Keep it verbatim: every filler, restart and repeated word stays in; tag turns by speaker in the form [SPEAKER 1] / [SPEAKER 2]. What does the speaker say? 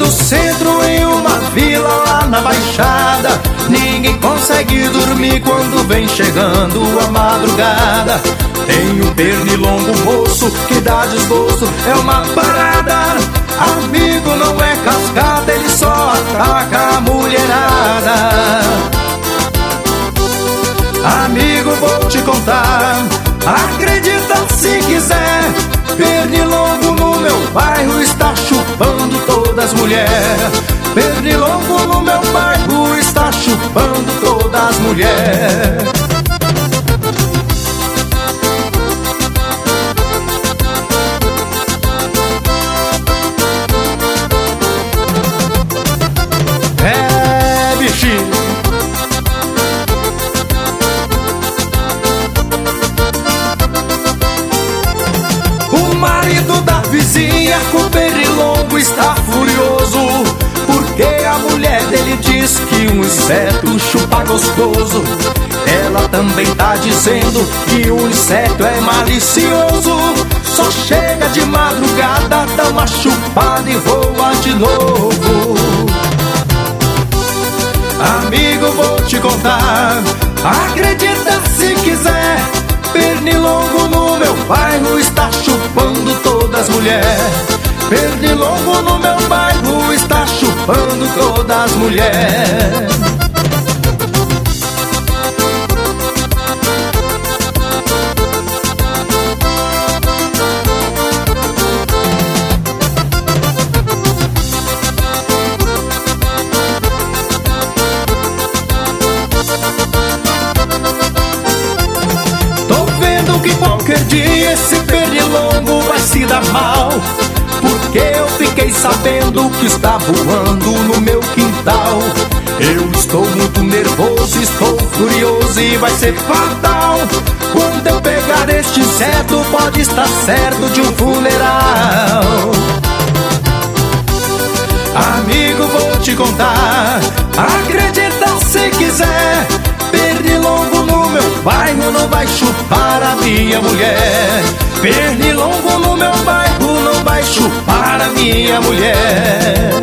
[SPEAKER 1] no centro, em uma vila lá na Baixada. Ninguém consegue dormir quando vem chegando a madrugada. Tem um pernilongo moço que dá desgosto, é uma parada. Amigo, não é cascata, ele só ataca a mulherada. Amigo, vou te contar, acredita se quiser, pernilongo no meu bairro está chupando todas as mulheres. Pernilongo no meu bairro está chupando todas as mulheres. É, bichinho. O marido da vizinha com o pernilongo está furioso, porque a mulher dele diz que um inseto chupa gostoso. Ela também tá dizendo que o inseto é malicioso. Só chega de madrugada, dá uma chupada e voa de novo. Amigo, vou te contar, acredita se quiser, pernilongo no meu bairro está chupando todas as mulheres. Pernilongo no meu bairro está chupando todas as mulheres. Que qualquer dia esse pernilongo vai se dar mal, porque eu fiquei sabendo que está voando no meu quintal. Eu estou muito nervoso, estou furioso e vai ser fatal. Quando eu pegar este inseto, pode estar certo de um funeral. Amigo, vou te contar, acredita se quiser, pernilongo no meu bairro não vai chupar a minha mulher. Pernilongo no meu bairro não vai chupar a minha mulher.